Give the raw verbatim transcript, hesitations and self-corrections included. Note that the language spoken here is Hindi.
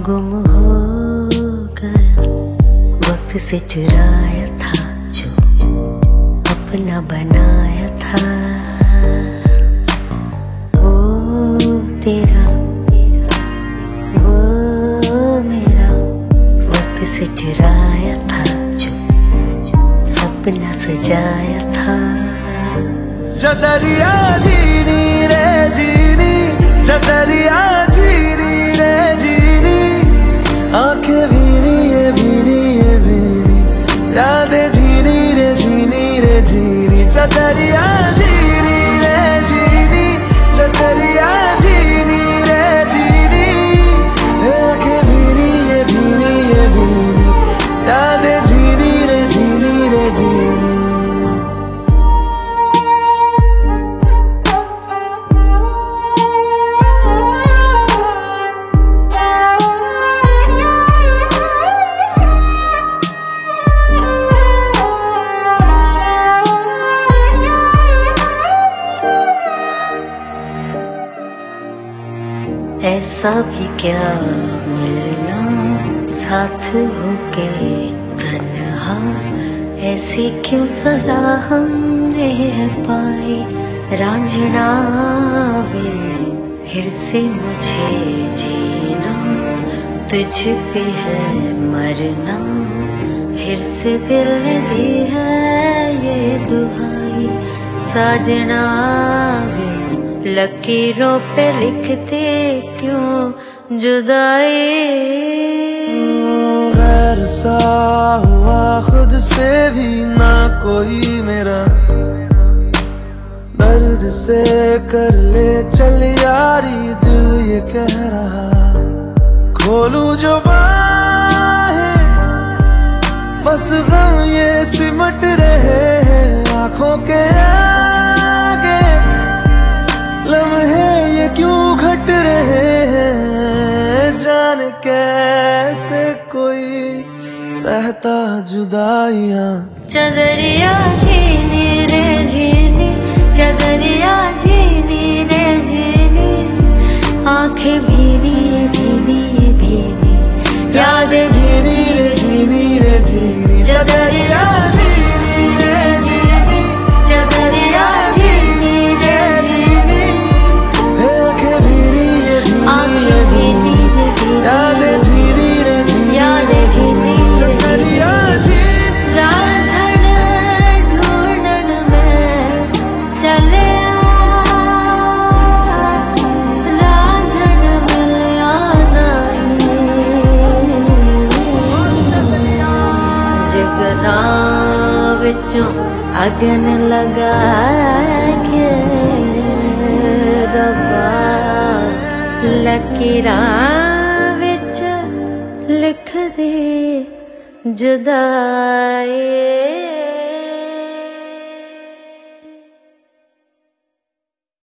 गुम हो गया वक्त से चुराया था जो अपना बनाया था। वो तेरा वो मेरा वक्त से चुराया था जो सपना सजाया था। चदरिया जीनी रे जीनी, चदरिया जीनी रे जीनी, आंखें भीनी ये भीनी ये भीनी, यादें जीनी रे जीनी रे जीनी। चदरिया जीनी रे जीनी, चदरिया जीनी रे जीनी, आंखें भीनी ये भीनी ये भीनी, यादें जीनी रे जीनी रे जीनी। ऐसा भी क्या मिलना साथ होके तन्हा, ऐसी क्यों सजा हमने पाई। रांझना वे फिर से मुझे जीना, तुझ पे है मरना, फिर से दिल ने दी है ये दुहाई। साजना वे लकीरों पे लिखते क्यों जुदाई। गैर सा हुआ खुद से भी ना कोई मेरा, दर्द से कर ले चल यारी दिल ये कह रहा। खोलूं जो बाहें बस गम ये सिमट रहे हैं, आंखों के आगे लम्हे ये क्यों घट रहे हैं। जान कैसे कोई सहता जुदाइयां। चदरिया जीनी रे जीनी, चदरिया जीनी रे जीनी, आंखें भीनी भीनी भीनी, यादें जीनी रे जीनी रे जीनी। चदरिया जीनी रे जीनी, चदरिया जीनी रे जीनी, आंखें भीनी ये भीनी ये भीनी, यादें जीनी रे जीनी, यादें जीनी। चदरिया जीनी रांझण ढूंढन में चले रांझण मिलिया नहीं। जगना विचों अगन लगा के रब्बा, लकीरां विच लिख दे जुदाई।